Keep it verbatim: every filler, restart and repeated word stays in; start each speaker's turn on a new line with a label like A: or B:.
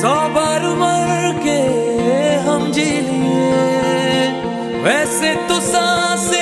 A: सौ बार मर के हम जी लिए, वैसे तो सांस